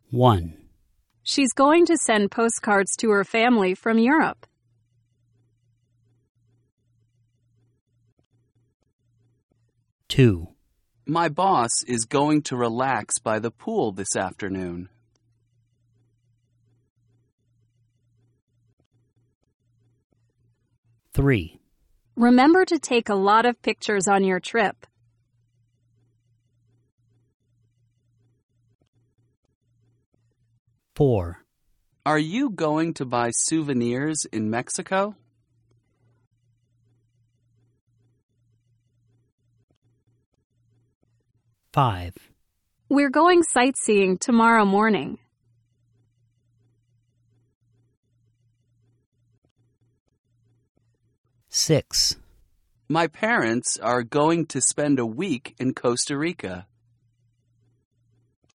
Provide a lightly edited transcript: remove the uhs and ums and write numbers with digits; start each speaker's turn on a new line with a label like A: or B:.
A: 1,
B: She's going to send postcards to her family from Europe.
A: 2,
C: My boss is going to relax by the pool this afternoon.
A: 3,
B: Remember to take a lot of pictures on your trip.
A: 4,
C: Are you going to buy souvenirs in Mexico?
A: 5,
B: We're going sightseeing tomorrow morning.
A: 6,
C: My parents are going to spend a week in Costa Rica.